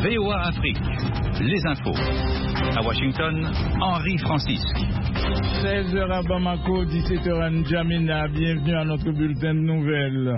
VOA Afrique, les infos. À Washington, Henri Francis. 16h à Bamako, 17h à N'Djamena. Bienvenue à notre bulletin de nouvelles.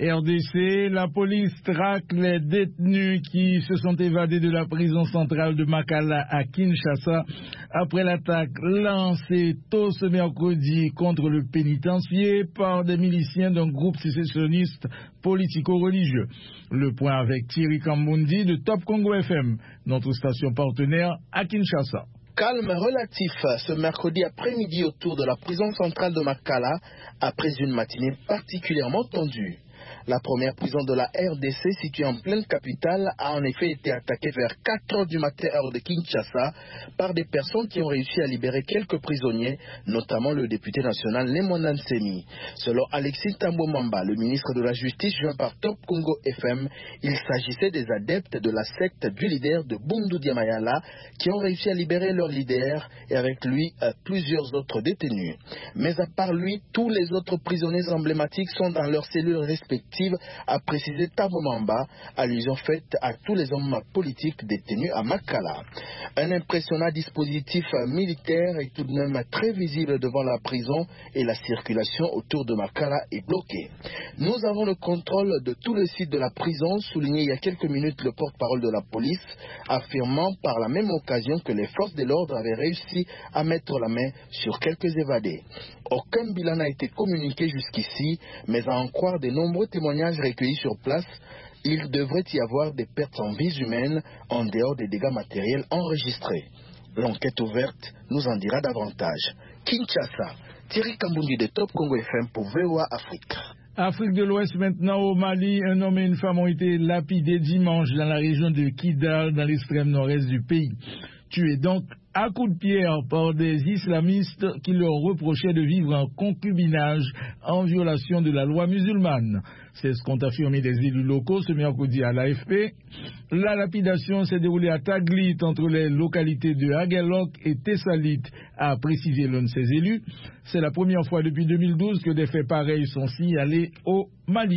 RDC, la police traque les détenus qui se sont évadés de la prison centrale de Makala à Kinshasa après l'attaque lancée tôt ce mercredi contre le pénitencier par des miliciens d'un groupe sécessionniste politico-religieux. Le point avec Thierry Kambundi de Top Congo FM, notre station partenaire à Kinshasa. Calme relatif ce mercredi après-midi autour de la prison centrale de Makala après une matinée particulièrement tendue. La première prison de la RDC située en pleine capitale a en effet été attaquée vers 4h du matin heure de Kinshasa par des personnes qui ont réussi à libérer quelques prisonniers, notamment le député national Lemona Nsemi. Selon Alexis Tambo Mamba, le ministre de la Justice joint par Top Congo FM, il s'agissait des adeptes de la secte du leader de Bundu Diamayala qui ont réussi à libérer leur leader et avec lui plusieurs autres détenus. Mais à part lui, tous les autres prisonniers emblématiques sont dans leurs cellules respectives, a précisé Tambo Mamba, allusion faite à tous les hommes politiques détenus à Makala. Un impressionnant dispositif militaire est tout de même très visible devant la prison et la circulation autour de Makala est bloquée. Nous avons le contrôle de tout le site de la prison, souligné il y a quelques minutes le porte-parole de la police, affirmant par la même occasion que les forces de l'ordre avaient réussi à mettre la main sur quelques évadés. Aucun bilan n'a été communiqué jusqu'ici, mais à en croire des nombreux témoignages recueillis sur place, il devrait y avoir des pertes en vies humaines en dehors des dégâts matériels enregistrés. L'enquête ouverte nous en dira davantage. Kinshasa, Thierry Kambundi de Top Congo FM pour VOA Afrique. Afrique de l'Ouest maintenant, au Mali, un homme et une femme ont été lapidés dimanche dans la région de Kidal, dans l'extrême nord-est du pays. Tués donc à coups de pierre par des islamistes qui leur reprochaient de vivre en concubinage en violation de la loi musulmane. C'est ce qu'ont affirmé des élus locaux ce mercredi à l'AFP. La lapidation s'est déroulée à Taglit, entre les localités de Aguelok et Tessalit, a précisé l'un de ses élus. C'est la première fois depuis 2012 que des faits pareils sont signalés au Mali.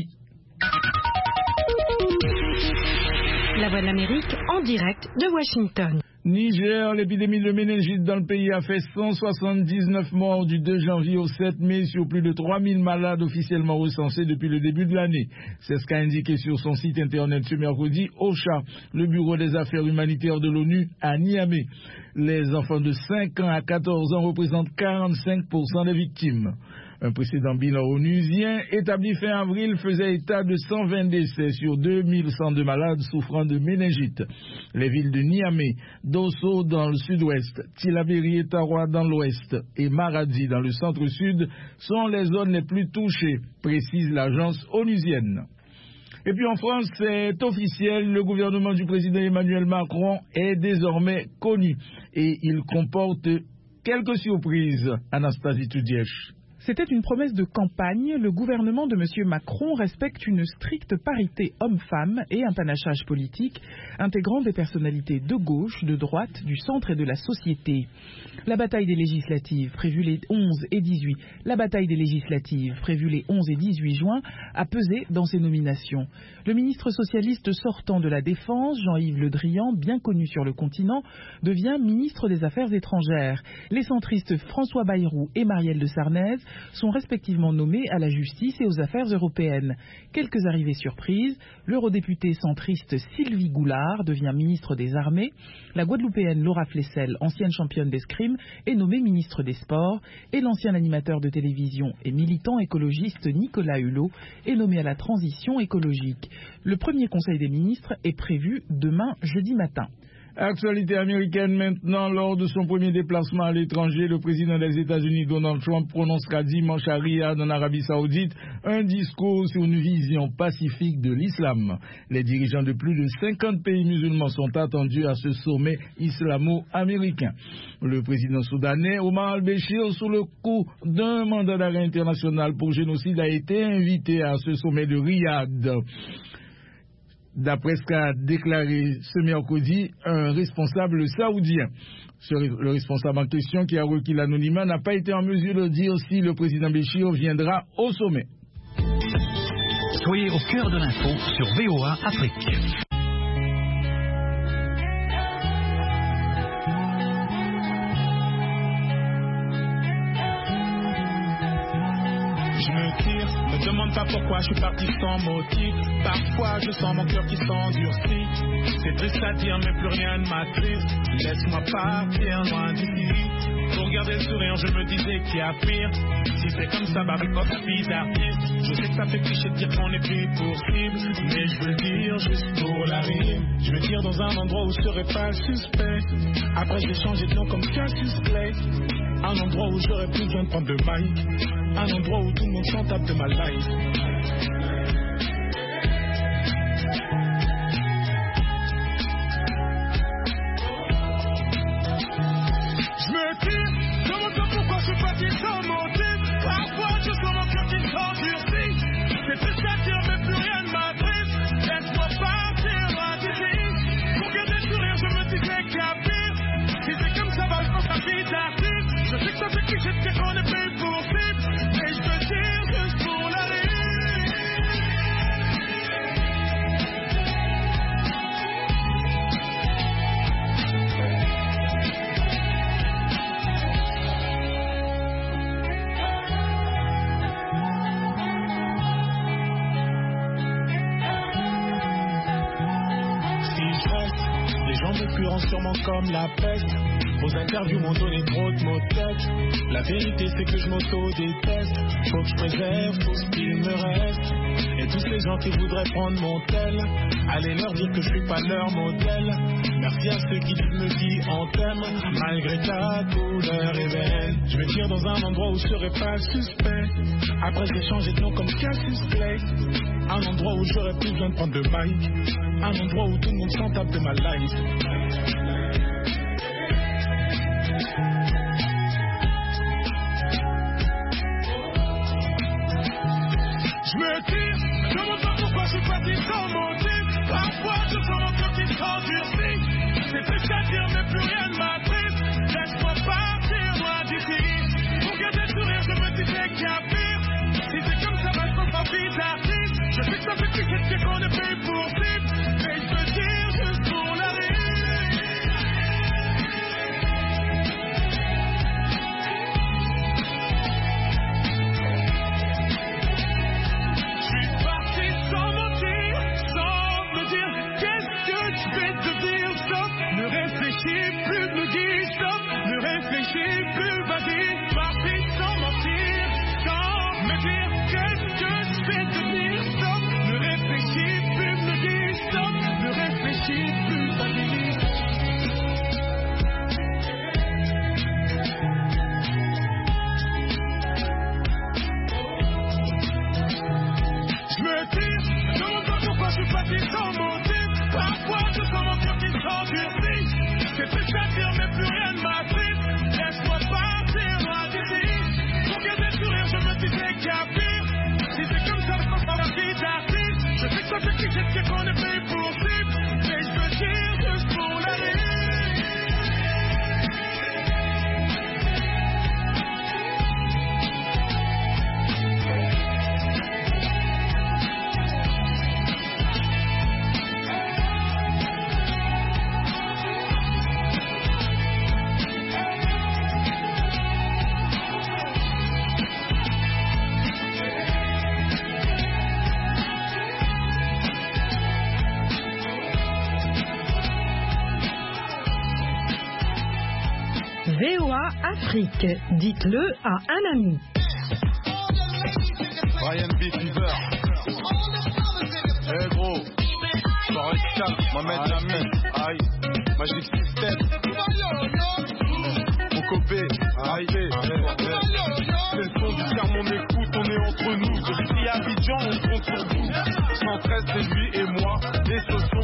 La Voix de l'Amérique en direct de Washington. Niger, l'épidémie de méningite dans le pays a fait 179 morts du 2 janvier au 7 mai sur plus de 3000 malades officiellement recensés depuis le début de l'année. C'est ce qu'a indiqué sur son site internet ce mercredi OCHA, le bureau des affaires humanitaires de l'ONU à Niamey. Les enfants de 5 ans à 14 ans représentent 45% des victimes. Un précédent bilan onusien établi fin avril faisait état de 120 décès sur 2102 malades souffrant de méningite. Les villes de Niamey, Dosso dans le sud-ouest, Tillabéri et Taroua dans l'ouest et Maradi dans le centre-sud sont les zones les plus touchées, précise l'agence onusienne. Et puis en France, c'est officiel, le gouvernement du président Emmanuel Macron est désormais connu et il comporte quelques surprises. Anastasie Toudièche. C'était une promesse de campagne. Le gouvernement de M. Macron respecte une stricte parité homme-femme et un panachage politique intégrant des personnalités de gauche, de droite, du centre et de la société. La bataille des législatives prévue les 11 et 18 juin a pesé dans ces nominations. Le ministre socialiste sortant de la Défense, Jean-Yves Le Drian, bien connu sur le continent, devient ministre des Affaires étrangères. Les centristes François Bayrou et Marielle de Sarnez sont respectivement nommés à la justice et aux affaires européennes. Quelques arrivées surprises, l'eurodéputée centriste Sylvie Goulard devient ministre des Armées, la Guadeloupéenne Laura Flessel, ancienne championne d'escrime, est nommée ministre des Sports, et l'ancien animateur de télévision et militant écologiste Nicolas Hulot est nommé à la transition écologique. Le premier conseil des ministres est prévu demain jeudi matin. Actualité américaine maintenant, lors de son premier déplacement à l'étranger, le président des États-Unis Donald Trump prononcera dimanche à Riyad en Arabie Saoudite un discours sur une vision pacifique de l'islam. Les dirigeants de plus de 50 pays musulmans sont attendus à ce sommet islamo-américain. Le président soudanais Omar al-Béchir, sous le coup d'un mandat d'arrêt international pour génocide, a été invité à ce sommet de Riyad. D'après ce qu'a déclaré ce mercredi un responsable saoudien. Le responsable en question, qui a requis l'anonymat, n'a pas été en mesure de dire si le président Béchir viendra au sommet. Soyez au cœur de l'info sur VOA Afrique. demande pas pourquoi je suis parti sans motif. Parfois je sens mon cœur qui s'endurcit. C'est triste à dire mais plus rien ne m'attriste. Laisse-moi partir loin d'ici. Pour garder le sourire je me disais qu'il y a pire. Si c'est comme ça, bah avec votre fille d'artiste. Je sais que ça fait cliché de dire qu'on est pris pour cible, mais je veux le dire juste pour la rime. Je veux dire dans un endroit où je serais pas suspect. Après j'ai changé de nom comme Cassius Clay. Un endroit où j'aurais plus besoin de prendre de mic. Un endroit où tout le monde s'en tape de ma life. Je me dis, je me demande pourquoi je suis parti sans motif. Parfois je sens mon cœur qui s'endurcit. C'est triste à dire mais plus rien ne m'attriste. Laisse-moi partir loin d'ici. Pour garder le sourire je me disais qu'il y a pire. Si c'est comme ça va je pense à vie d'artiste. Je sais que ça fait cliché de dire qu'on est pris pour cible. Mais je veux dire juste pour la rime. Sûrement comme la peste. Vos interviews m'ont donné trop de mots de tête. La vérité c'est que je m'auto-déteste. Faut que je préserve tout ce qu'il me reste. Et tous ces gens qui voudraient prendre mon tel, allez leur dire que je suis pas leur modèle. Merci à ceux qui me disent en thème. Malgré ta couleur ébène. Je vais dire dans un endroit où je serais pas suspect. Après j'ai changé de nom comme Cassius Clay. Un endroit où j'aurais plus besoin de prendre de mic. Un endroit où tout le monde s'en tape de ma life. Je me dis, je ne sais pas pourquoi je suis parti sans motif. Parfois je sens mon cœur qui s'endurcit. C'est triste à dire mais plus rien ne m'attriste. Laisse-moi partir loin d'ici. Pour garder le sourire je me disais qu'il y a pire. Si c'est comme ça, bah je pense en vie d'artiste. Je sais que ça fait cliché de dire qu'on est payé pour cible. Mais je veux dire juste pour la rime. Plus me dis stop, ne réfléchis plus, vas-y, parti sans mentir, sans me dire qu'est-ce que je vais devenir, stop, ne réfléchis plus, me dis stop, ne réfléchis plus, vas-y. Je me dis, je me demande pourquoi je suis parti sans motif, parfois je sens mon cœur qui s'endurcit. C'est triste à dire mais plus rien ne m'attriste. Laisse-moi partir loin d'ici. Pour garder le sourire je me disais qu'il y a pire. Si c'est comme ça je pense à la vie d'artiste. Je sais que ça fait cliché de dire qu'on est payé pour cible. Mais je veux dire juste pour la rime. VOA Afrique, dites-le à un ami. Brian B. Fever. Eh gros, Forest Camp, Mohamed Lamy, aïe, Magic System, Mokobé, aïe, c'est le son du terme, on écoute, on est entre nous. Depuis Abidjan, on compte sur vous. 113, c'est lui et moi, et ce soir.